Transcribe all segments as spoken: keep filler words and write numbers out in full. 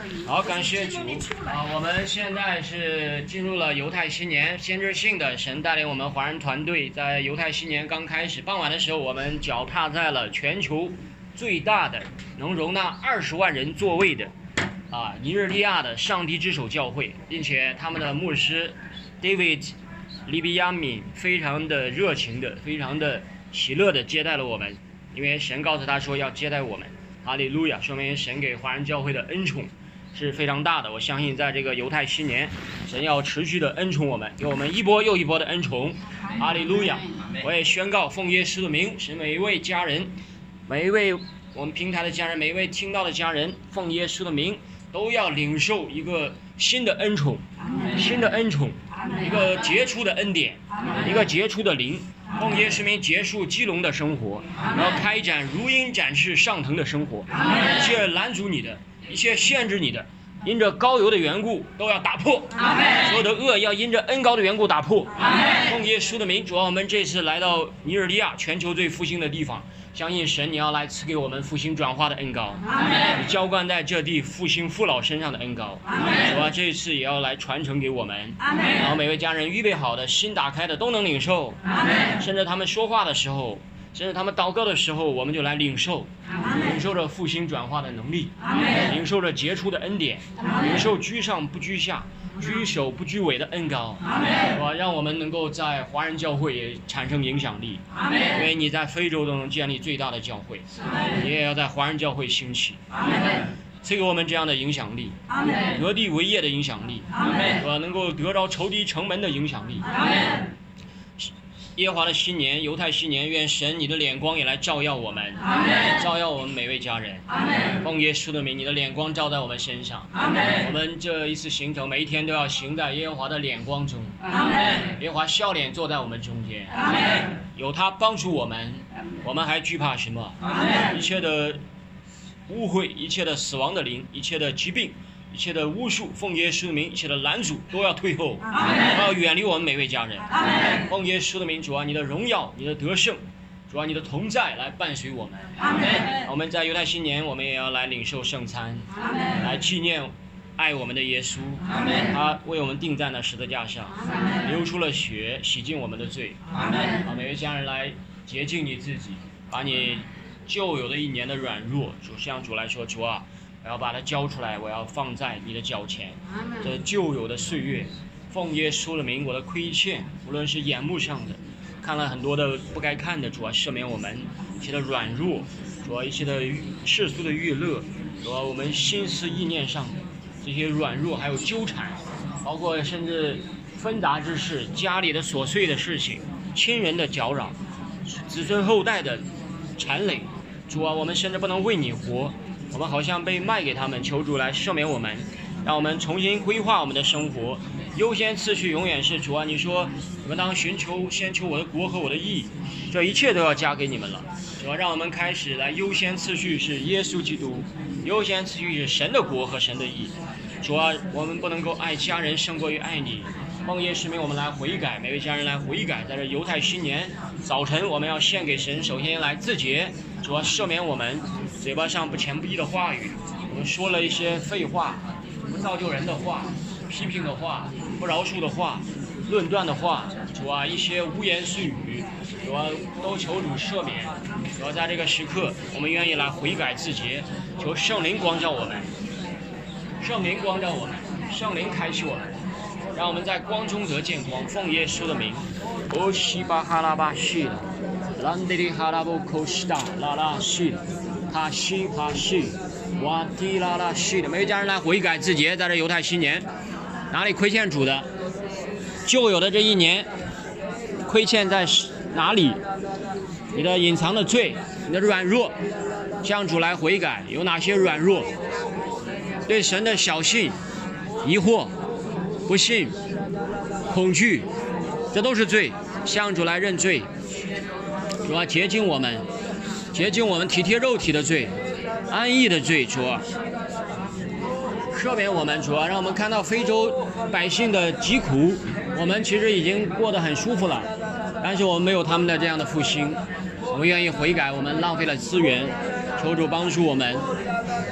好，感谢主啊！我们现在是进入了犹太新年，先知性的神带领我们华人团队，在犹太新年刚开始傍晚的时候，我们脚踏在了全球最大的能容纳二十万人座位的啊尼日利亚的上帝之手教会，并且他们的牧师 David 利比亚米非常的热情的、非常的喜乐的接待了我们，因为神告诉他说要接待我们。哈利路亚！说明神给华人教会的恩宠是非常大的。我相信在这个犹太新年，神要持续的恩宠我们，给我们一波又一波的恩宠。哈利路亚！我也宣告奉耶稣的名，使每一位家人，每一位我们平台的家人，每一位听到的家人，奉耶稣的名都要领受一个新的恩宠，新的恩宠，一个杰出的恩典，一个杰出的灵。奉耶稣名结束基隆的生活，然后开展如鹰展翅上腾的生活，一切拦阻你的，一切限制你的，因着膏油的缘故都要打破，所有的恶要因着恩膏的缘故打破。奉耶稣的名，主啊，我们这次来到尼日利亚，全球最复兴的地方，相信神你要来赐给我们复兴转化的恩膏，你浇灌在这地复兴父老身上的恩膏，主啊，这一次也要来传承给我们，然后每位家人预备好的心打开的都能领受，甚至他们说话的时候，甚至他们祷告的时候，我们就来领受，领受着复兴转化的能力，领受着杰出的恩典，领受居上不居下，居首不居尾的恩膏，哇，让我们能够在华人教会也产生影响力，因为你在非洲都能建立最大的教会，你也要在华人教会兴起，赐给我们这样的影响力，得地为业的影响力，我能够得着仇敌城门的影响力。耶和华的新年，犹太新年，愿神你的脸光也来照耀我们，照耀我们每位家人。奉耶稣的名，你的脸光照在我们身上。我们这一次行程，每一天都要行在耶和华的脸光中。耶和华笑脸坐在我们中间，有他帮助我们，我们还惧怕什么？一切的污秽，一切的死亡的灵，一切的疾病，一切的巫术，奉耶稣的名，一切的拦阻都要退后，都要远离我们每位家人。奉耶稣的名，主啊，你的荣耀，你的得胜，主啊，你的同在来伴随我们。我们在犹太新年，我们也要来领受圣餐，来纪念爱我们的耶稣，他为我们钉在那十字架上，流出了血，洗净我们的罪。好，每位家人来洁净你自己，把你旧有的一年的软弱，主向主来说，主啊，我要把它交出来，我要放在你的脚前。这旧有的岁月，奉耶稣的名，我的亏欠，无论是眼目上的，看了很多的不该看的，主啊，赦免我们一切的软弱，主啊，一切的世俗的娱乐，主啊，我们心思意念上的这些软弱，还有纠缠，包括甚至纷杂之事，家里的琐碎的事情，亲人的搅扰，子孙后代的缠累，主啊，我们甚至不能为你活，我们好像被卖给他们，求主来赦免我们，让我们重新规划我们的生活，优先次序永远是主啊，你说你们当寻求先求我的国和我的义，这一切都要加给你们了。主要让我们开始来优先次序是耶稣基督，优先次序是神的国和神的义。主啊，我们不能够爱家人胜过于爱你。奉耶稣名，我们来悔改，每位家人来悔改。在这犹太新年早晨，我们要献给神，首先来自洁，主啊，赦免我们嘴巴上不前不义的话语，我们说了一些废话，不造就人的话，批评的话，不饶恕的话，论断的话，主啊，一些污言碎语，主啊，都求主赦免。主啊，在这个时刻，我们愿意来悔改自洁，求圣灵光照我们，圣灵光照我们，圣灵开启我们，让我们在光中得见光。奉耶稣的名，哦西巴哈拉巴西了，兰迪里哈拉布科西达拉拉西了，哈西哈西，瓦迪拉拉西的。每位家人来悔改自洁，在这犹太新年，哪里亏欠主的？旧有的这一年，亏欠在哪里？你的隐藏的罪，你的软弱，向主来悔改。有哪些软弱？对神的小信、疑惑、不信、恐惧，这都是罪，向主来认罪。主啊，洁净我们，洁净我们体贴肉体的罪，安逸的罪。主啊，赦免我们。主啊，让我们看到非洲百姓的疾苦，我们其实已经过得很舒服了，但是我们没有他们的这样的复兴。我们愿意悔改，我们浪费了资源，求主帮助我们。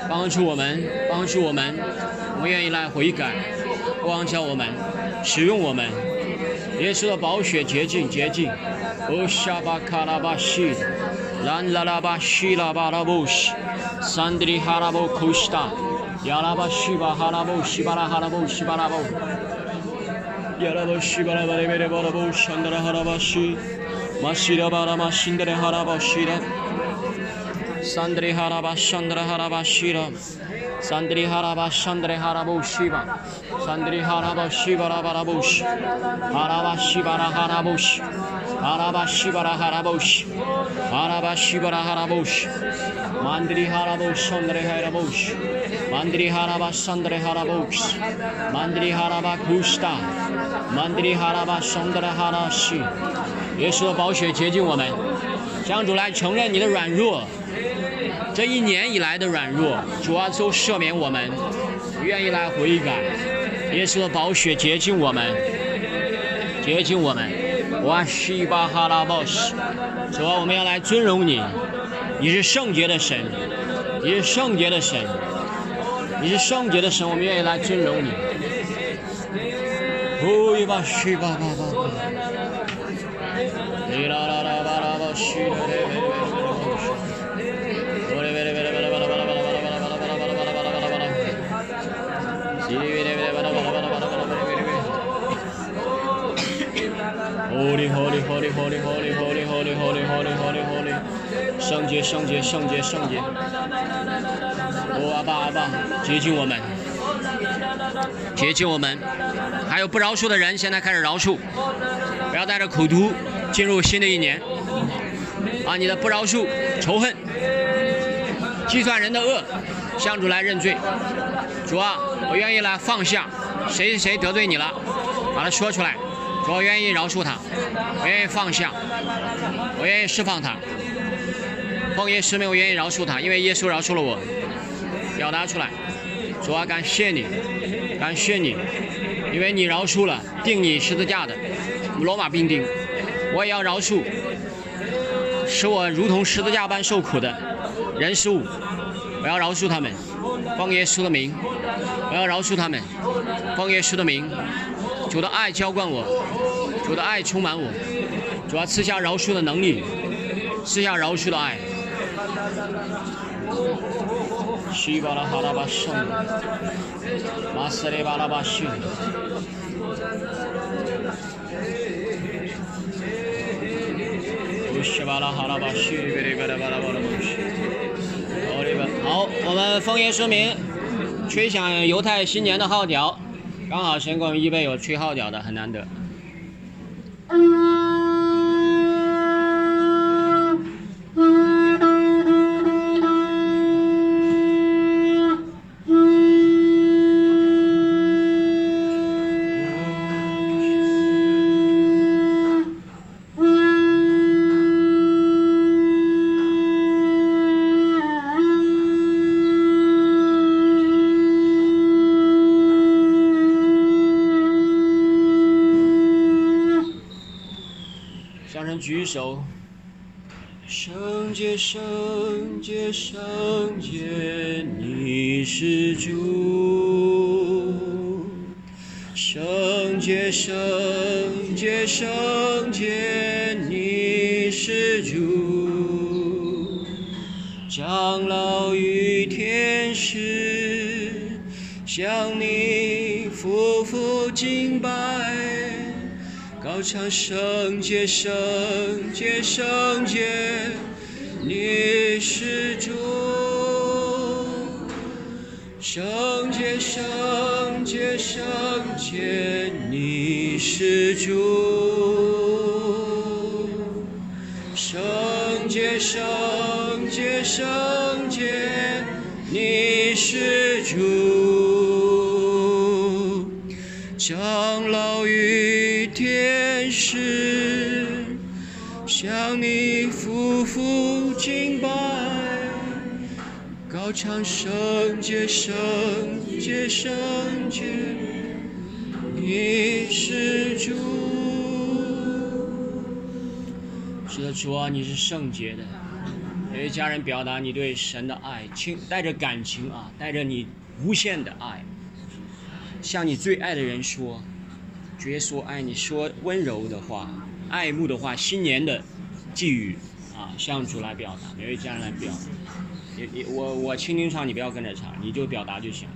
帮助我们，帮助我们，我们愿意来悔改，光照我们，使用我们。耶稣的宝血洁净，洁净。哦，沙巴卡拉巴西，兰拉拉巴西拉巴拉布西，三迪里哈拉布库斯塔，亚拉巴西巴哈拉布西巴拉哈拉布西巴拉布，亚拉巴西巴拉巴雷贝雷巴拉布，山德拉哈拉巴西，马西拉巴拉马辛德拉哈拉巴西拉。Sandri haraba shandra haraba shira Sandri haraba shandra haraba shiva Sandri haraba shiva harabush Haraba shiva harabush Haraba shiva harabush Haraba shiva harabush Mandri harabush shandra harabush Mandri haraba shandra harabush Mandri haraba kusta Mandri haraba shandra harashi 耶稣的宝血洁净我们，向主来承认你的软弱。这一年以来的软弱，主啊，都赦免我们，愿意来悔改。耶稣的宝血洁净我们，洁净我们。哇西巴哈拉巴西，主啊，我们要来尊荣你，你是圣洁的神，你是圣洁的神，你是圣洁的神，我们愿意来尊荣你。哦伊巴西巴巴巴巴，伊拉拉拉巴拉巴西勒勒勒勒。Holy, holy, holy, holy, holy, holy, holy, holy, holy, holy, holy， 圣洁，圣洁，圣洁，圣洁。哦，阿爸，阿爸，洁净我们，洁净我们。还有不饶恕的人，现在开始饶恕，不要带着苦毒进入新的一年。把你的不饶恕、仇恨、计算人的恶，向主来认罪。主啊，我愿意来放下谁谁得罪你了，把它说出来。主，我愿意饶恕他，我愿意放下，我愿意释放他。奉耶稣名，我愿意饶恕他，因为耶稣饶恕了我。表达出来。主啊，感谢你，感谢你，因为你饶恕了钉你十字架的罗马兵丁，我也要饶恕使我如同十字架般受苦的人事物，我要饶恕他们，奉耶稣的名，我要饶恕他们，奉耶稣的名。主的爱浇灌我，主的爱充满我，主要赐下饶恕的能力，赐下饶恕的爱。西巴拉哈拉巴圣，马斯雷巴拉巴逊。好，我们奉耶稣名吹响犹太新年的号角，刚好神给我们预备有吹号角的，很难得。举手，圣洁，圣洁，圣洁，你是主。圣洁，圣洁，圣洁，你是主。长老与天使向你夫妇敬拜。高唱圣洁，圣洁，圣洁，你是主。圣洁，圣洁，圣洁，你是主。圣洁，圣洁，圣洁，你是主。长老与天使向你夫妇敬拜，高唱圣洁，圣洁，圣洁，你是主。是的，主啊，你是圣洁的， 每位家人表达你对神的爱，亲带着感情啊，带着你无限的爱，向你最爱的人说，主耶稣爱你，说温柔的话、爱慕的话、新年的寄语啊，向主来表达，每位家人来表达。你你我我轻轻唱，你不要跟着唱，你就表达就行。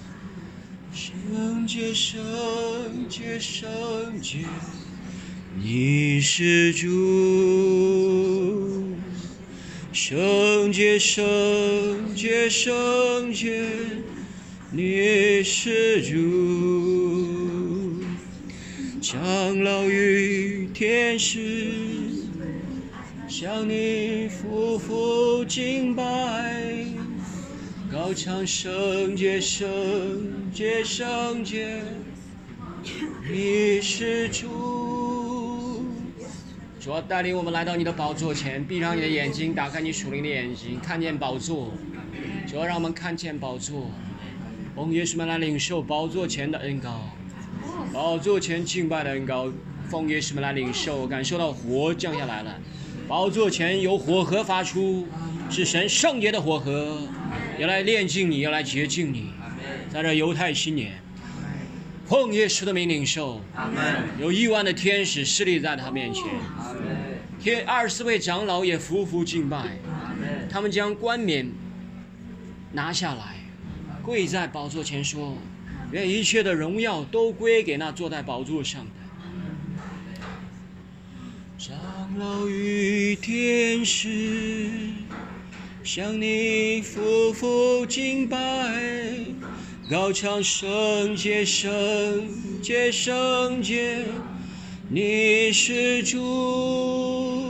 圣洁圣洁圣洁，你是主。圣洁圣洁圣洁，你是主。长老与天使向你匍匐敬拜，高唱圣洁圣洁圣洁，你是主。主要带领我们来到你的宝座前，闭上你的眼睛，打开你属灵的眼睛，看见宝座。主要让我们看见宝座，奉耶稣们来领受宝座前的恩膏，宝座前敬拜的恩膏，奉耶稣们来领受，感受到火降下来了。宝座前有火河发出，是神圣洁的火河，要来炼净你，要来洁净你。在这犹太新年，奉耶稣的名领受，有亿万的天使侍立在他面前，天二十四位长老也匍匐敬拜，他们将冠冕拿下来，跪在宝座前说，愿一切的荣耀都归给那坐在宝座上的。长老与天使向你匍匐敬拜，高唱圣洁圣洁圣洁，你是主。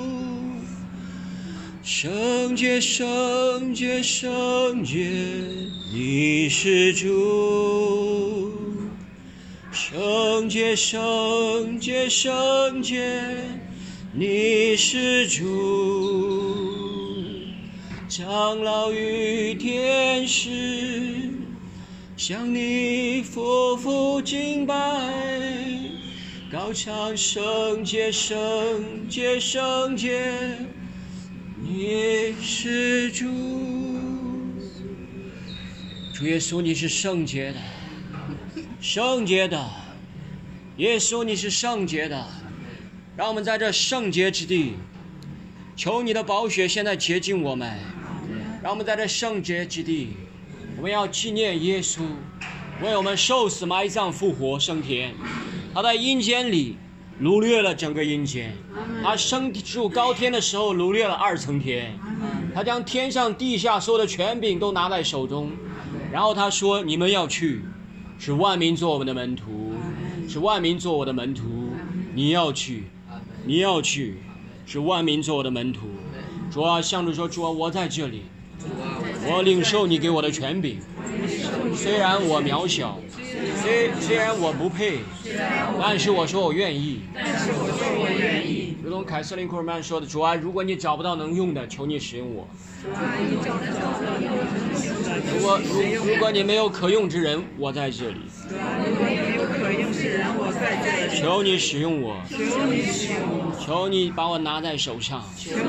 圣洁圣洁圣洁，你是主。圣洁圣洁圣洁，你是主。长老与天使向你匍匐敬拜，高唱圣洁圣洁圣洁，你是主。主耶稣，你是圣洁的，圣洁的。耶稣，你是圣洁的。让我们在这圣洁之地，求你的宝血现在洁净我们。让我们在这圣洁之地，我们要纪念耶稣为我们受死埋葬复活升天。他在阴间里掳掠了整个阴间，他升入高天的时候掳掠了二层天，他将天上地下所有的权柄都拿在手中，然后他说，你们要去，使万民做我们的门徒，使万民做我的门徒。你要去，你要去，使万民做我的门徒。主啊，向主说，主啊，我在这里，我领受你给我的权柄，虽然我渺小，虽虽然我不配，但是我说我愿意。如同凯瑟琳·库尔曼说的，主啊，如果你找不到能用的，求你使用我。如果如如果你没有可用之人，我在这里。求你使用我，求你把我拿在手上，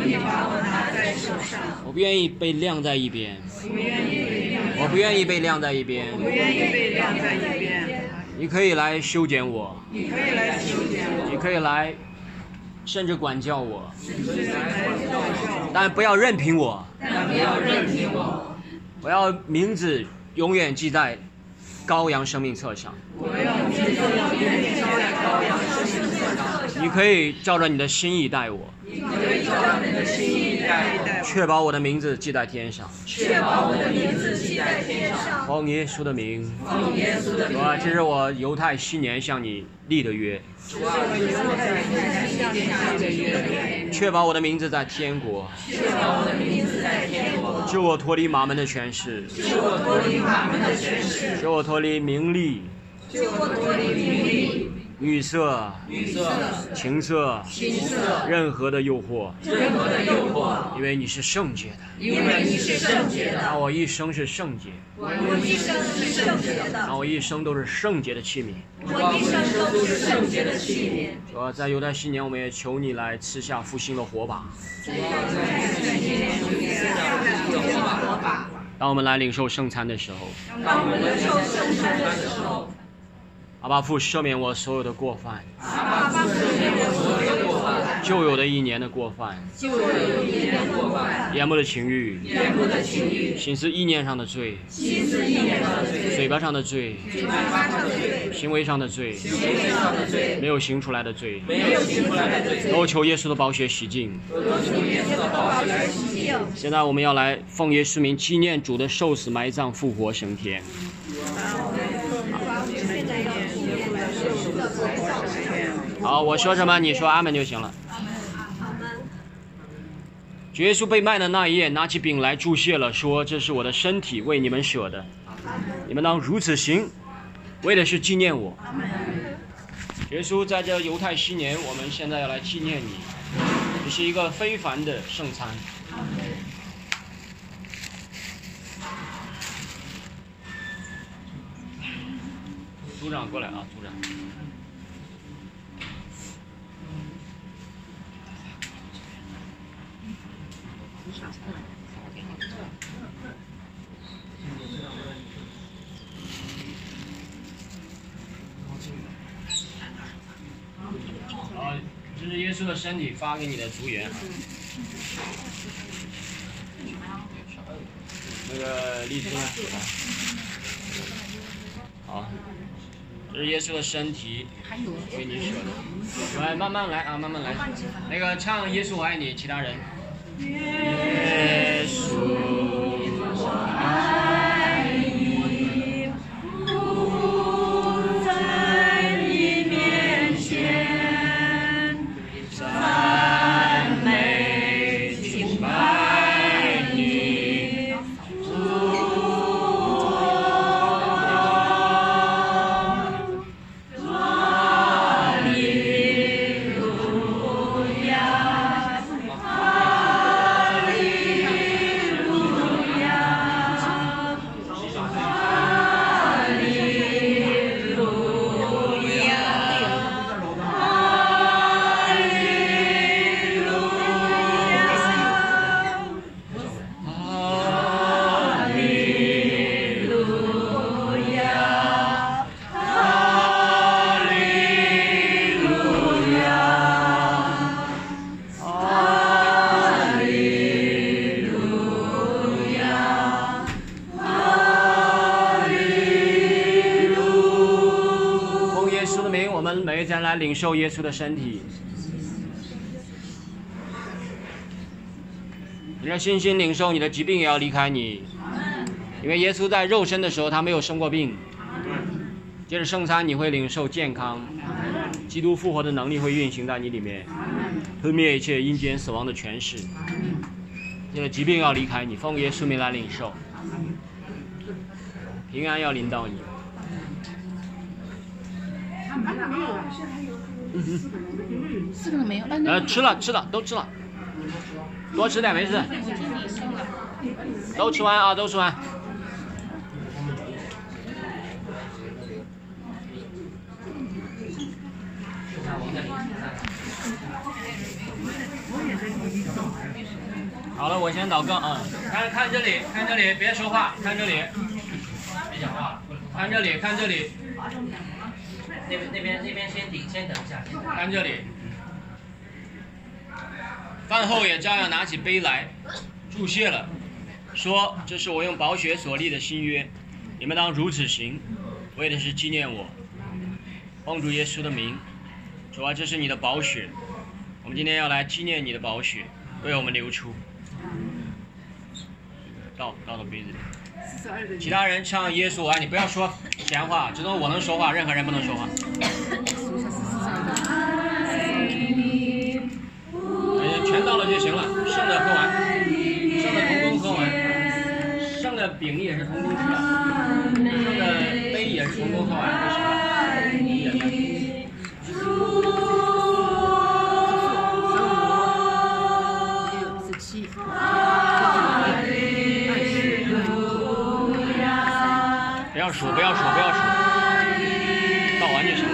我不愿意被晾在一边，我不愿意被晾在一边，你可以来修剪我，你可以来甚至管教我，但不要任凭我，我要名字永远记在羔羊生命册上。你可以照着你的心意待我，确保我的名字记在天上，奉耶稣的名。主啊，这是我犹太新年向你立的约，确保我的名字在天国，救我脱离马门的权势，救我脱离名利， 女色、 女色、 情色、 情色， 任何的诱惑， 任何的诱惑， 因为你是圣洁的， 因为你是圣洁的， 让我一生是圣洁， 我一生是圣洁的， 让我一生都是圣洁的器皿。 我一生都是圣洁的器皿。 主啊，在犹太新年，我们也求你来赐下复兴的火把。当我们来领受圣餐的时候， 当我们领受圣餐的时候， 阿爸父赦免我所有的过犯， 阿爸父赦免我所有的过犯， 旧有的一年的过犯， 旧有一年的过犯， 眼目的情欲， 眼目的情欲， 心思意念上的罪， 心思意念上的罪， 嘴巴上的罪， 嘴巴上的罪， 行为上的罪， 行为上的罪， 没有行出来的罪， 没有行出来的罪， 都求耶稣的宝血洗净。 都求耶稣的宝血洗净。 现在我们要来奉耶稣名纪念主的受死、埋葬、复活、升天。好，我说什么你说阿门就行了。主耶稣被卖的那一夜，拿起饼来祝谢了，说：“这是我的身体，为你们舍的，你们当如此行，为的是纪念我。”耶稣在这犹太新年，我们现在要来纪念你，这是一个非凡的圣餐。组长过来啊，组长。好，这是耶稣的身体发给你的族员。那个荔枝呢？好，这是耶稣的身体，为你舍的。来，慢慢来啊，慢慢来。那个唱《耶稣我爱你》，其他人。耶稣我爱你，不在你面前，赞美敬拜你，领受耶稣的身体，你的信心领受，你的疾病也要离开你，因为耶稣在肉身的时候他没有生过病。接着圣餐你会领受健康，基督复活的能力会运行在你里面，吞灭一切阴间死亡的权势。这个疾病要离开你，奉耶稣名来领受，平安要临到你。 四个人没有， 呃，吃了吃了都吃了，多吃点没事。都吃完啊，都吃完。好了，我先祷告啊，看看这里，看这里，别说话，看这里，别讲话，看这里，看这里。 那边那边那边先顶，先等一下。 看这里，饭后也照样拿起杯来，祝谢了，说：“这是我用宝血所立的新约，你们当如此行，为的是纪念我。”奉主耶稣的名，主啊，这是你的宝血，我们今天要来纪念你的宝血，为我们流出。倒倒到杯子里。其他人唱耶稣我爱你，不要说闲话，只有我能说话，任何人不能说话。全倒了就行了，剩的喝完，剩的通通喝完，剩的饼也是通通吃了，剩的杯也是通通喝完就行了。 要数，不要数，不要数，到完就行。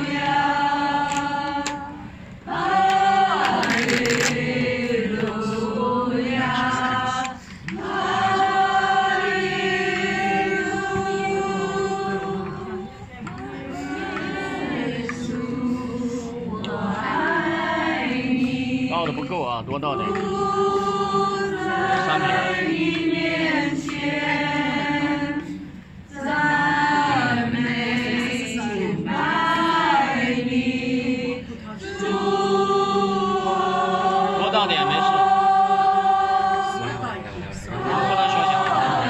倒的不够啊，多倒点。三瓶。多倒点没事。多倒小小。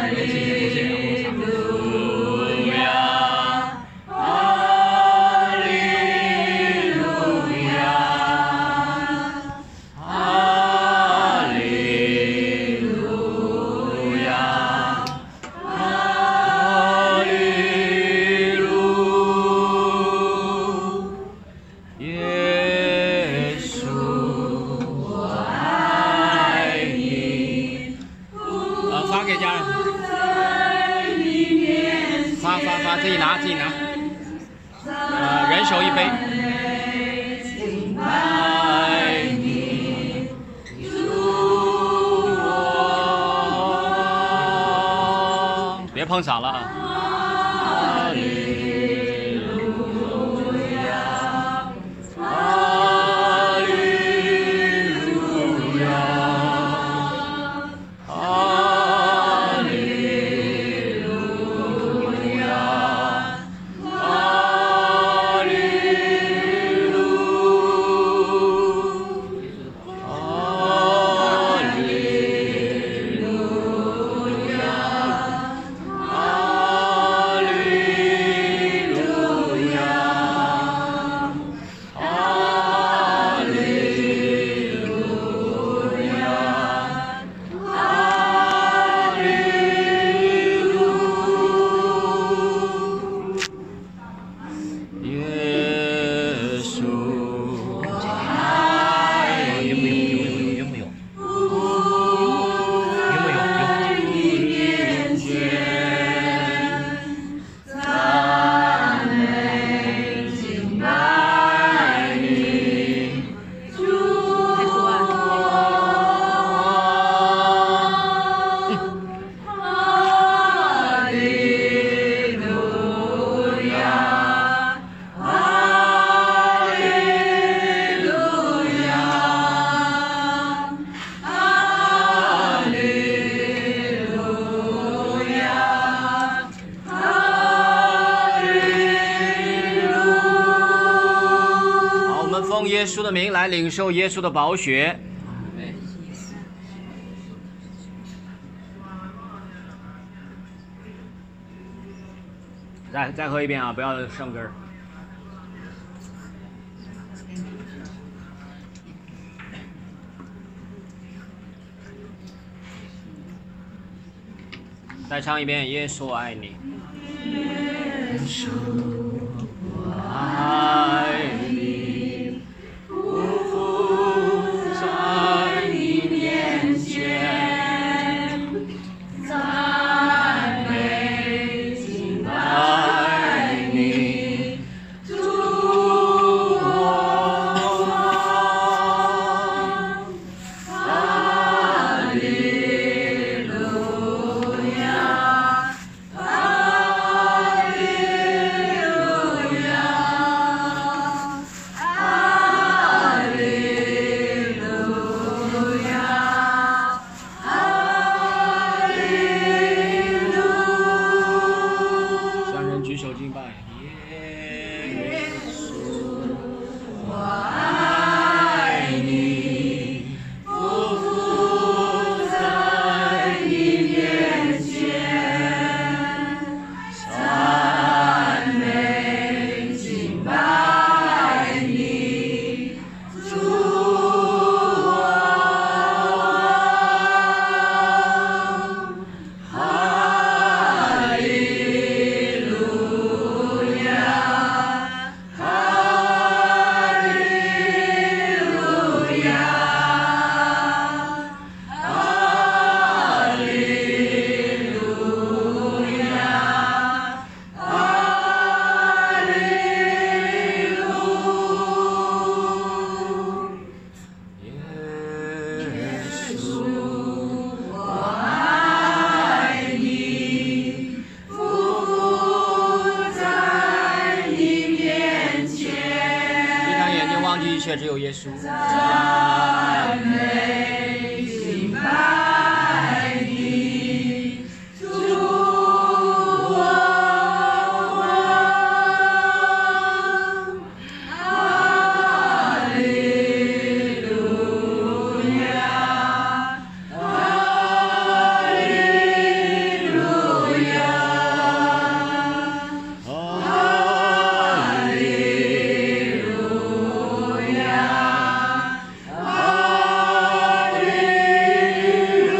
自己拿，自己拿。呃，人手一杯。爱你，别碰嗓了啊！奉耶稣的名来领受耶稣的宝血。再再喝一遍啊，不要剩根儿。再唱一遍，耶稣爱你。耶稣爱你，匍匐在你面前，赞美敬拜你，主我哈利路亚，哈利路亚。 切只有耶稣。 赞美敬拜你，主我王，哈利路亚，哈利路亚，哈利路亚，哈利路。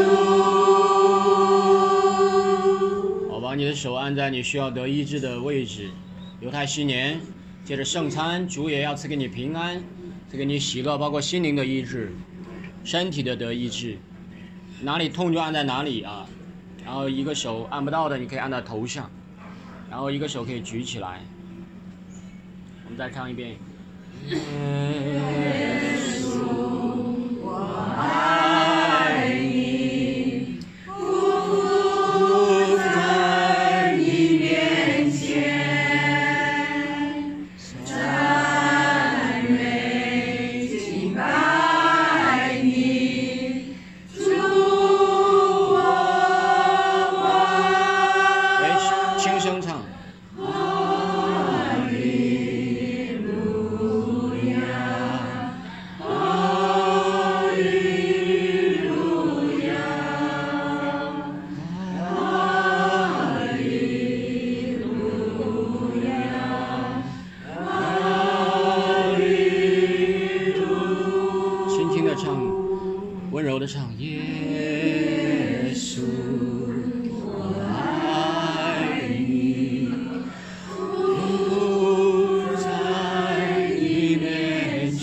好，把你的手按在你需要得医治的位置。犹太新年，借着圣餐，主也要赐给你平安，赐给你喜乐，包括心灵的医治，身体的得医治。哪里痛就按在哪里啊，然后一个手按不到的，你可以按在头上，然后一个手可以举起来。我们再唱一遍。耶稣，我爱你，匍匐在你面前，赞美敬拜你，主我王。来，轻声唱。哈利路亚，哈利路亚，哈利路亚，哈利路。轻轻的唱，温柔的唱，耶稣，我爱你，匍在你面前，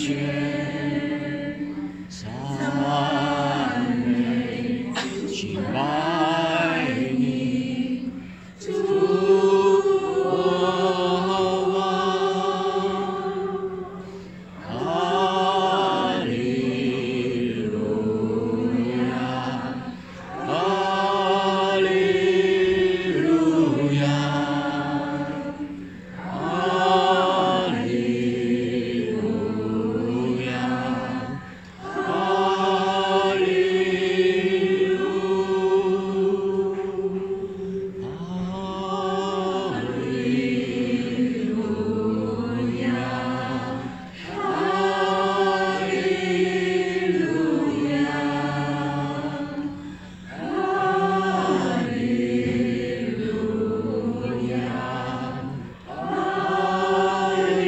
赞美敬拜你，主我王，哈利路亚，哈利路亚，哈利路亚，哈利路，哈利路亚，哈利路亚，哈利路亚，哈利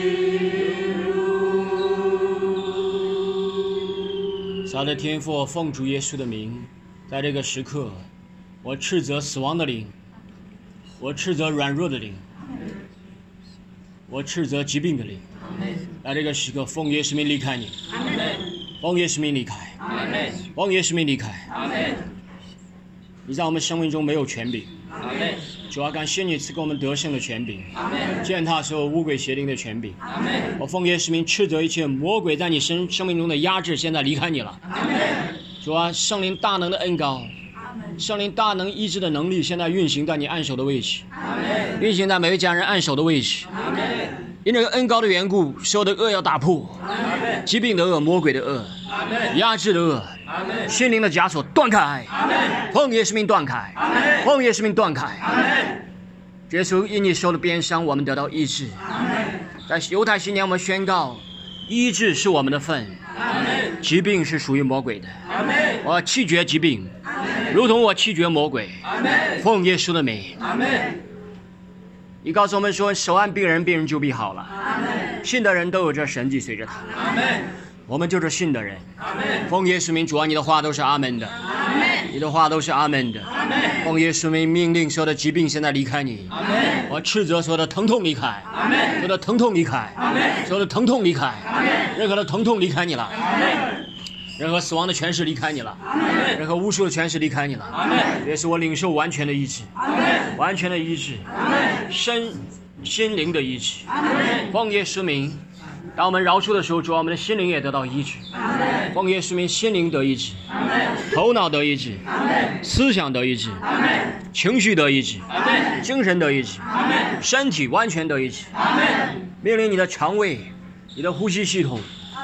路。撒的天父，奉主耶稣的名，在这个时刻，我斥责死亡的灵，我斥责软弱的灵，我斥责疾病的灵，在这个时刻，奉耶稣名离开你，奉耶稣名离开，奉耶稣名离开。你在我们生命中没有权柄，主要感谢你赐给我们得胜的权柄，践踏所有污鬼邪灵的权柄。我奉耶稣名斥责一切魔鬼在你生生命中的压制，现在离开你了。主啊，圣灵大能的恩膏，圣灵大能医治的能力，现在运行在你按手的位置，运行在每位家人按手的位置。因这个恩膏的缘故，所有的恶要打破，疾病的恶、魔鬼的恶、压制的恶、心灵的枷锁断开，奉耶稣名断开，奉耶稣名断开。耶稣因你受的鞭伤，我们得到医治。在犹太新年，我们宣告，医治是我们的份，疾病是属于魔鬼的。我弃绝疾病，如同我弃绝魔鬼。奉耶稣的名。你告诉我们说，手按病人，病人就必好了。信的人都有这神迹随着他。我们就是信的人。奉耶稣名，主啊，你的话都是阿门的。你的话都是阿门的。奉耶稣名命令所有的疾病现在离开你。我斥责所有的疼痛离开，所有的疼痛离开，所有的疼痛离开，任何的疼痛离开你了。任何死亡的权势离开你了，任何巫术的权势离开你了。也是我领受完全的医治，完全的医治，身心灵的医治。奉耶稣名，当我们饶恕的时候，主啊，我们的心灵也得到医治。奉耶稣名，心灵得医治，头脑得医治，思想得医治，情绪得医治，精神得医治，身体完全得医治。命令你的肠胃、你的呼吸系统、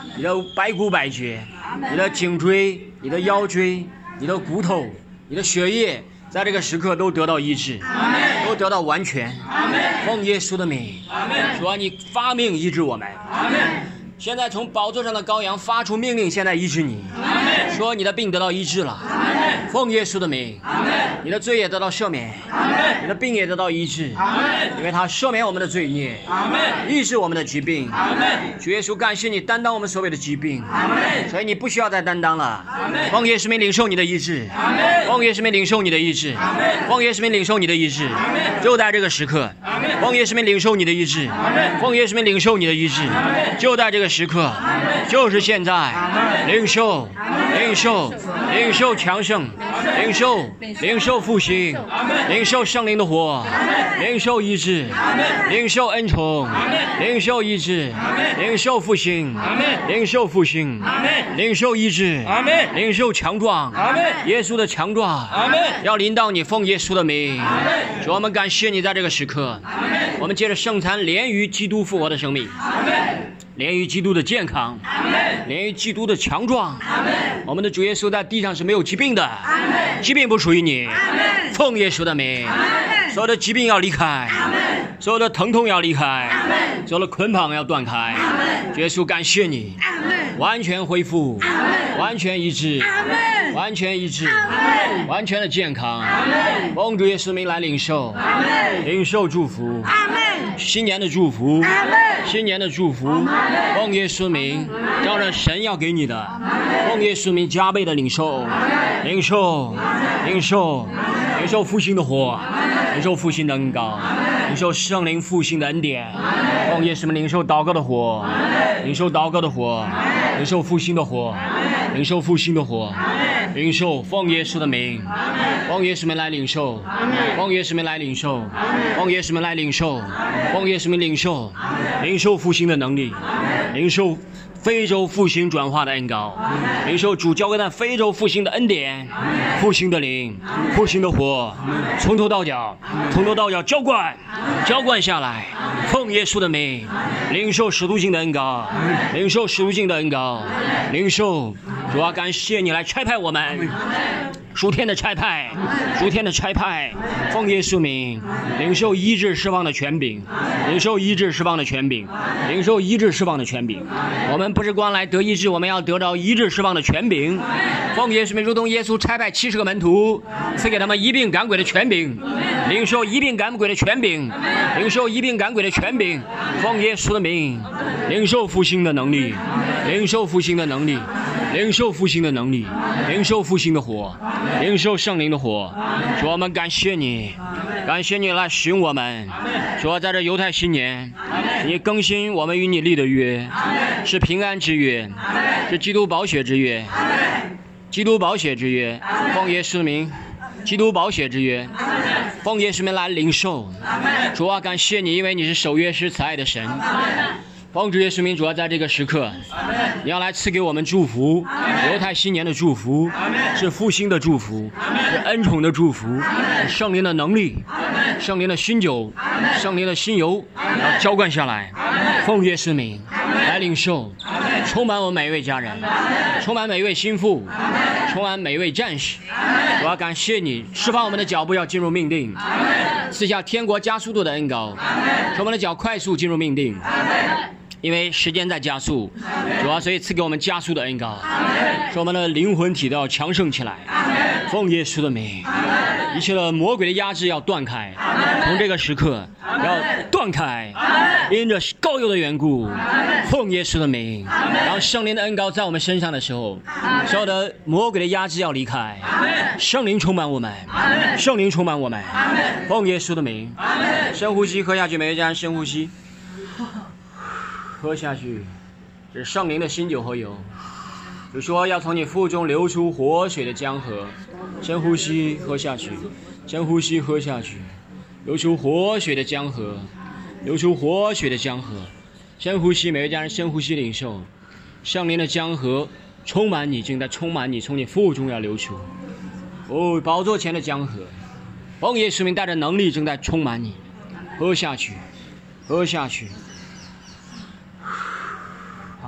你的白骨百节，你的颈椎、你的腰椎、你的骨头、你的血液，在这个时刻都得到医治，都得到完全。奉耶稣的名，主啊，你发命医治我们。现在从宝座上的羔羊发出命令，现在医治你，说你的病得到医治了。奉耶稣的名，你的罪也得到赦免，你的病也得到医治，因为他赦免我们的罪孽，医治我们的疾病。主耶稣，感谢你担当我们所有的疾病，所以你不需要再担当了。奉耶稣名领受你的医治，奉耶稣名领受你的医治，奉耶稣名领受你的医治，就在这个时刻。奉耶稣名领受你的医治，奉耶稣名领受你的医治，就在这个时刻，就是现在。领受，领受，领受强盛，领受，领受复兴，领受圣灵的火，领受医治，领受恩宠，领受医治，领受复兴，领受复兴，领受医治，领受强壮。耶稣的强壮要临到你，奉耶稣的名。主，我们感谢你在这个时刻，我们借着圣餐连于基督复活的生命，连于基督的健康，连于基督的强壮。我们的主耶稣在地上是没有疾病的，疾病不属于你。奉耶稣的名，所有的疾病要离开，所有的疼痛要离开，所有的捆绑要断开。主耶稣，感谢你，完全恢复，完全医治，完全医治，完全的健康。奉主耶稣名来领受，领受祝福，新年的祝福，新年的祝福。奉耶稣名，照着神要给你的，奉耶稣名加倍的领受，领受，领受，领受复兴的火，领受复兴的恩膏，领受圣灵复兴的恩典。奉耶稣名领受祷告的火，领受祷告的火，领受复兴的火，领受复兴的火，领受奉耶稣的名，奉耶稣名来领受，奉耶稣名来领受，奉耶稣名来领受，奉耶稣名领受，领受复兴的能力，领受非洲复兴转化的恩膏，领受主交给他非洲复兴的恩典，复兴的灵，复兴的火，从头到脚，从头到脚浇灌，浇灌下来。奉耶稣的名，领受使徒性的恩膏，领受使徒性的恩膏，领受。主啊，感谢你来差派我们，属天的差派，属天的差派。奉耶稣名，领受医治释放的权柄，领受医治释放的权柄，领受医治释放的权柄。我们不是光来得医治，我们要得到医治释放的权柄。奉耶稣名，如同耶稣差派七十个门徒，赐给他们医病赶鬼的权柄，领受医病赶鬼的权柄，领受医病赶鬼的权柄。奉耶稣的名，领受复兴的能力，领受复兴的能力，领受复兴的能力，领受复兴的火，领受圣灵的火。主，我们感谢你，感谢你来寻我们。主，在这犹太新年，你更新我们与你立的约，是平安之约，是基督宝血之约，基督宝血之约。奉耶稣名，基督宝血之约，奉耶稣名来领受。主啊，感谢你，因为你是守约施慈爱的神。奉主耶稣名，主要在这个时刻，你要来赐给我们祝福，犹太新年的祝福，是复兴的祝福，是恩宠的祝福，是圣灵的能力，圣灵的新酒，圣灵的新油要浇灌下来。奉耶稣名来领受，充满我们每一位家人，充满每一位心腹，充满每一位战士。我要感谢你，释放我们的脚步要进入命定，赐下天国加速度的恩膏，使我们的脚快速进入命定。因为时间在加速，主要所以赐给我们加速的恩膏，使我们的灵魂体都要强盛起来。奉耶稣的名，一切的魔鬼的压制要断开，从这个时刻要断开，因着膏油的缘故，奉耶稣的名，让圣灵的恩膏在我们身上的时候，所有的魔鬼的压制要离开，圣灵充满我们，圣灵充满我们。奉耶稣的名，深呼吸，喝下去，每一家人深呼吸。喝下去，是圣灵的新酒和油。就说要从你腹中流出活水的江河。深呼吸，喝下去，深呼吸，喝下去，流出活水的江河，流出活水的江河。深呼吸，每位家人深呼吸领受，圣灵的江河充满你，正在充满你，从你腹中要流出。哦，宝座前的江河，奉耶稣名带着能力正在充满你。喝下去，喝下去。哈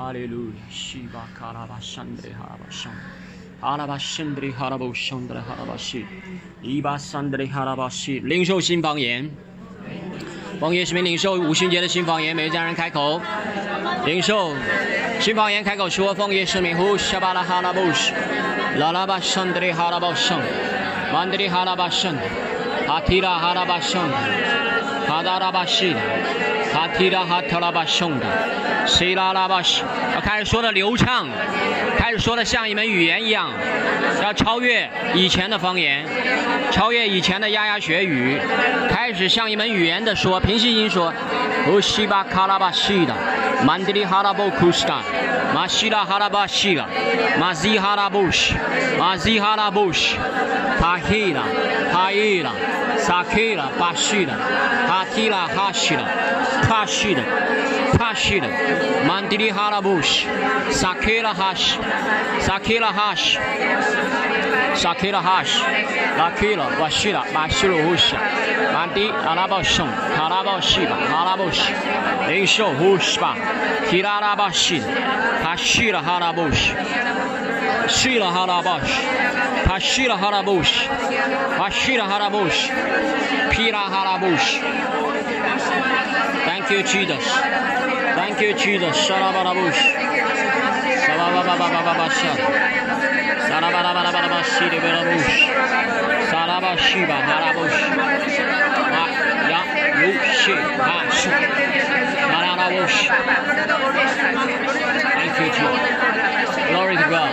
哈利路亚，西巴卡拉巴山德里哈拉巴上，哈拉巴山德里哈拉巴上德里哈拉巴西，伊巴山德里哈拉巴西，领受新方言。方言使命领受五旬节的新方言，每位家人开口领受新方言，开口说方言使命呼沙巴拉哈拉布什，拉拉巴山德里哈拉巴上，曼德里哈拉巴上，哈提拉哈拉巴上，哈达拉巴西，哈提拉哈特拉巴上的，西拉拉巴西，要开始说的流畅，开始说的像一门语言一样，要超越以前的方言，超越以前的牙牙学语，开始像一门语言的说，平息音说，乌西巴卡拉巴西的，曼德里哈拉布库斯达，马西拉哈拉巴西拉，马西哈拉布什，马西哈拉布什，帕希拉，帕伊拉，萨基拉，巴西拉，哈提拉哈西拉，帕西拉，帕西拉，曼德里哈拉布什，萨基拉哈西，萨基拉哈西。萨基拉哈什，拉基拉巴西拉巴西鲁乌什，曼迪阿拉巴圣，卡拉巴西巴阿拉巴西，领受乌什巴，提拉拉巴西，他西拉哈拉布什，西拉哈拉巴西，他西拉哈拉布什，他西拉哈拉布什，皮拉哈拉布什。Thank you Jesus, Thank you Jesus, 沙拉巴拉布什，沙巴巴巴巴巴巴巴沙。萨拉巴拉巴拉巴拉巴西的巴拉布什，萨拉巴西巴哈拉布什，啊呀乌西哈什，哈拉拉布什。Thank you Jesus, Glory to God,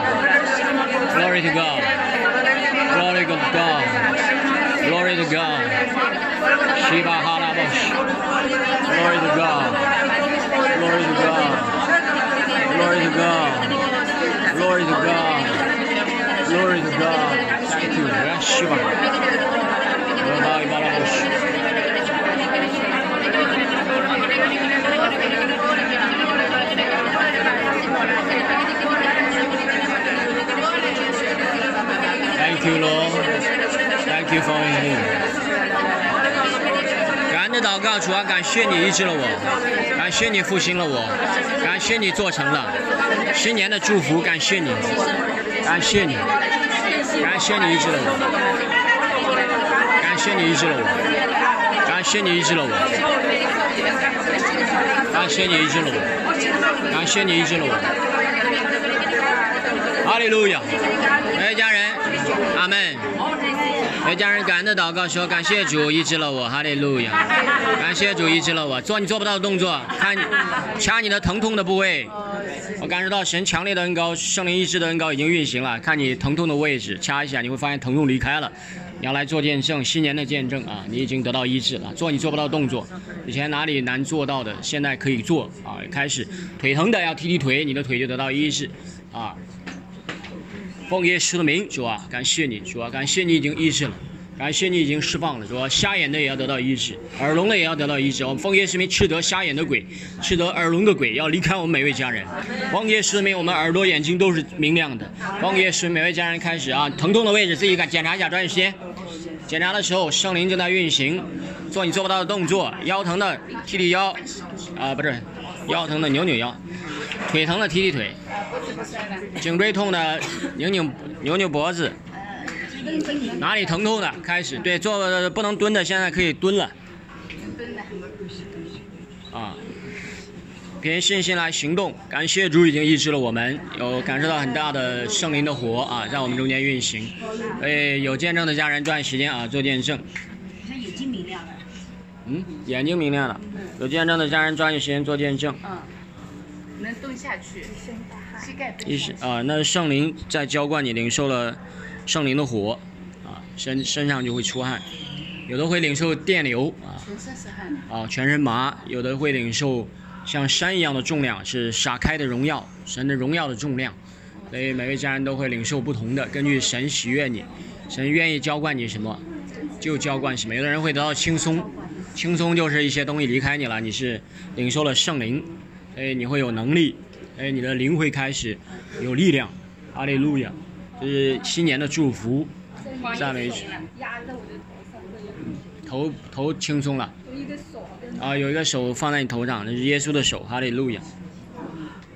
Glory to God, Glory to God, Glory to God. 西巴哈拉布什 ，Glory to God, Glory to God, Glory to God, Glory to God.Glory to God. Thank you. Shiva. Thank you, Lord. Thank you for me. 感恩的祷告，主啊，感谢你医治了我，感谢你复兴了我，感谢你做成了新年的祝福，感谢你。感谢你，感谢你医治了我，感谢你医治了我，感谢你医治了我，感谢你医治了我，感谢你医治了我。哈利路亚！每位家人，阿门。每位家人，感恩的祷告说：感谢主医治了我，哈利路亚！感谢主医治了我，做你做不到的动作，看掐你的疼痛的部位。我感受到神强烈的恩膏，圣灵医治的恩膏已经运行了。看你疼痛的位置，掐一下，你会发现疼痛离开了。你要来做见证，新年的见证啊！你已经得到医治了。做你做不到动作，以前哪里难做到的，现在可以做啊！开始腿疼的要踢踢腿，你的腿就得到医治啊！奉耶稣的名，主啊，感谢你，主啊，感谢你已经医治了。感谢你已经释放了，说瞎眼的也要得到医治，耳聋的也要得到医治。我们奉耶稣的名斥责瞎眼的鬼，斥责耳聋的鬼要离开我们每位家人。奉耶稣的名，我们耳朵眼睛都是明亮的。奉耶稣每位家人开始啊，疼痛的位置自己检查一下，抓紧时间。检查的时候，圣灵正在运行，做你做不到的动作。腰疼的踢踢腰，啊不是，腰疼的扭扭腰，腿疼的踢踢腿，颈椎痛的拧拧扭扭脖子。哪里疼痛的开始，对，做不能蹲的现在可以蹲了。啊，凭信心来行动，感谢主已经医治了我们，有感受到很大的圣灵的火啊，在我们中间运行。哎，有见证的家人抓紧时间啊，做见证。 眼睛明亮了。 嗯，眼睛明亮了。有见证的家人抓紧时间做见证。 嗯，能蹲下去，膝盖蹲下去。啊，那圣灵在浇灌你，领受了圣灵的火，啊，身身上就会出汗，有的会领受电流啊， 全身是汗啊，全身麻，有的会领受像山一样的重量，是撒开的荣耀，神的荣耀的重量。所以每位家人都会领受不同的，根据神喜悦你，神愿意浇灌你什么，就浇灌什么。有的人会得到轻松，轻松就是一些东西离开你了，你是领受了圣灵，所以你会有能力，哎，你的灵会开始有力量。哈利路亚！这是新年的祝福，赞美主。头头轻松了，啊，有一个手放在你头上，那是耶稣的手，哈利路亚。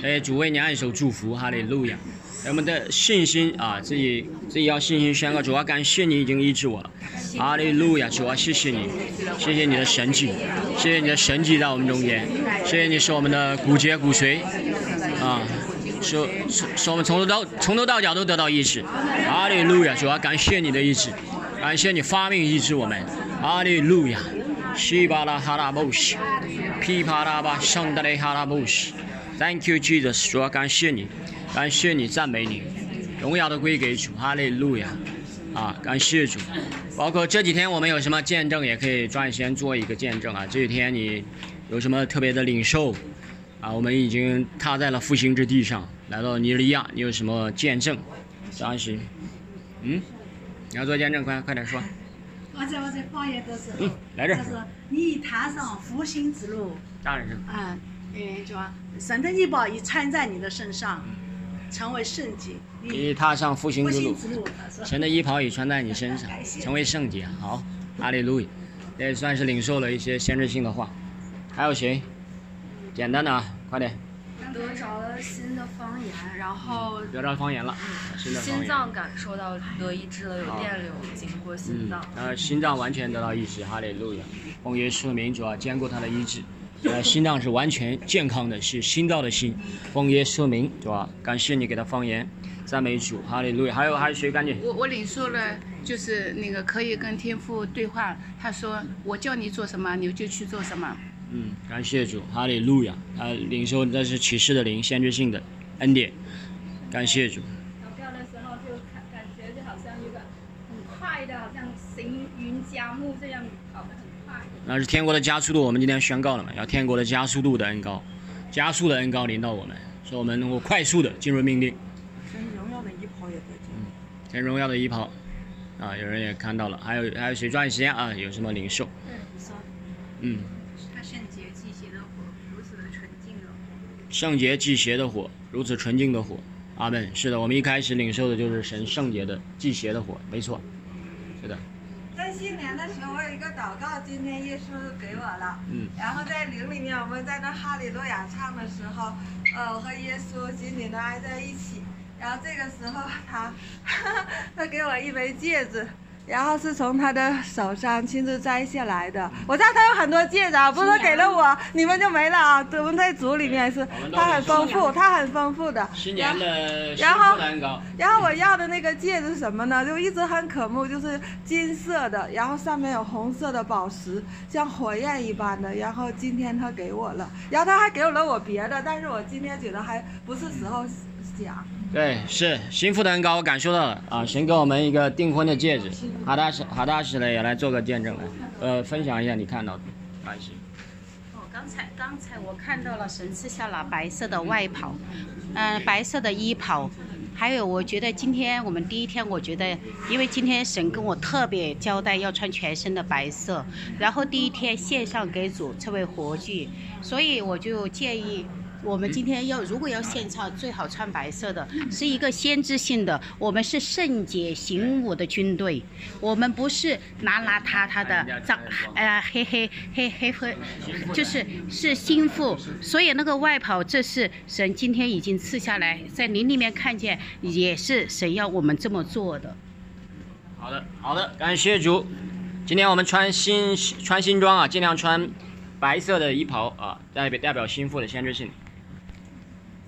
哎，主为你按手祝福，哈利路亚。我们的信心啊，自己自己要信心宣告，主啊，感谢你已经医治我了，哈利路亚，主啊，谢谢你，谢谢你的神迹，谢谢你的神迹在我们中间，谢谢你使我们的骨节骨髓啊，使使使我们从头到从头到脚都得到医治，哈利路亚，主啊，感谢你的医治，感谢你发命医治我们，哈利路亚，西巴拉哈拉布西，噼啪啦吧，上达雷哈拉布西 ，Thank you Jesus， 主啊，感谢你。感谢你，赞美你，荣耀的归给主，哈利路亚！啊，感谢主。包括这几天我们有什么见证，也可以抓紧时间做一个见证啊。这几天你有什么特别的领受啊？我们已经踏在了复兴之地上，来到尼利亚，你有什么见证？抓紧时，嗯，你要做见证，快快点说。 我在我在方言都是， 嗯，来这儿。 就是你踏上复兴之路， 大点声。 啊，嗯，就神的医宝已穿在你的身上。成为圣洁， 你踏上复兴之路，神的衣袍已穿在你身上，成为圣洁。好，哈利路亚，这也算是领受了一些先知性的话。还有谁？简单的啊，快点。 得着了新的方言，然后得着方言了，新的方言。 心脏感受到得医治了，有电流经过心脏。 嗯，呃，心脏完全得到医治，哈利路亚。奉耶稣的名，主啊，兼顾他的医治。呃，心脏是完全健康的，是新造的心。奉耶稣名，是吧？感谢你给他方言，赞美主，哈利路亚。还有还有谁？赶紧。 我我领受了，就是那个可以跟天父对话。他说：“我叫你做什么，你就去做什么。” 嗯，感谢主，哈利路亚。啊，领受那是启示的灵，先知性的恩典。感谢主。 投票的时候就感感觉就好像有个很快的，好像行云加木这样跑得很快。 那是天国的加速度，我们今天宣告了嘛？要天国的加速度的恩膏，加速的恩膏临到我们，使我们能够快速的进入命令。 神荣耀的衣袍也得进。 嗯，神荣耀的衣袍，啊，有人也看到了，还有还有谁抓紧时间啊？有什么领受？嗯。 他圣洁祭邪的火，如此的纯净的火。 圣洁祭邪的火，如此纯净的火。阿门。是的，我们一开始领受的就是神圣洁的祭邪的火，没错。是的。 在新年的时候，我有一个祷告，今天耶稣给我了。 嗯。 然后在灵里面，我们在那哈利路亚唱的时候，呃，我和耶稣紧紧的挨在一起。然后这个时候他，他给我一枚戒指。然后是从他的手上亲自摘下来的。我知道他有很多戒指啊，不是说给了我你们就没了啊。我们在组里面是，他很丰富，他很丰富的。 新年的然后， 然然后我要的那个戒指是什么呢？就一直很渴慕，就是金色的，然后上面有红色的宝石，像火焰一般的。然后今天他给我了，然后他还给了我别的，但是我今天觉得还不是时候讲。 对，是心腹的恩膏，我感受到了啊！神给我们一个订婚的戒指，哈达什哈达什呢也来做个见证来，呃，分享一下你看到的，关系。 哦，刚才刚才我看到了神赐下了白色的外袍，嗯、呃，白色的衣袍，还有我觉得今天我们第一天，我觉得因为今天神跟我特别交代要穿全身的白色，然后第一天献上给主成为活祭，所以我就建议。我们今天要如果要献唱，最好穿白色的，是一个先知性的。我们是圣洁行武的军队，我们不是邋邋遢遢的脏，呃黑黑黑黑黑，就是是心腹。所以那个外袍，这是神今天已经赐下来，在灵里面看见，也是神要我们这么做的。 好的，好的，感谢主。今天我们穿新穿新装啊，尽量穿白色的衣袍啊，代表代表心腹的先知性。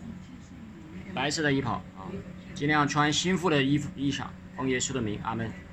白色的衣袍啊，尽量穿心腹的衣服衣裳，奉耶稣的名，阿门。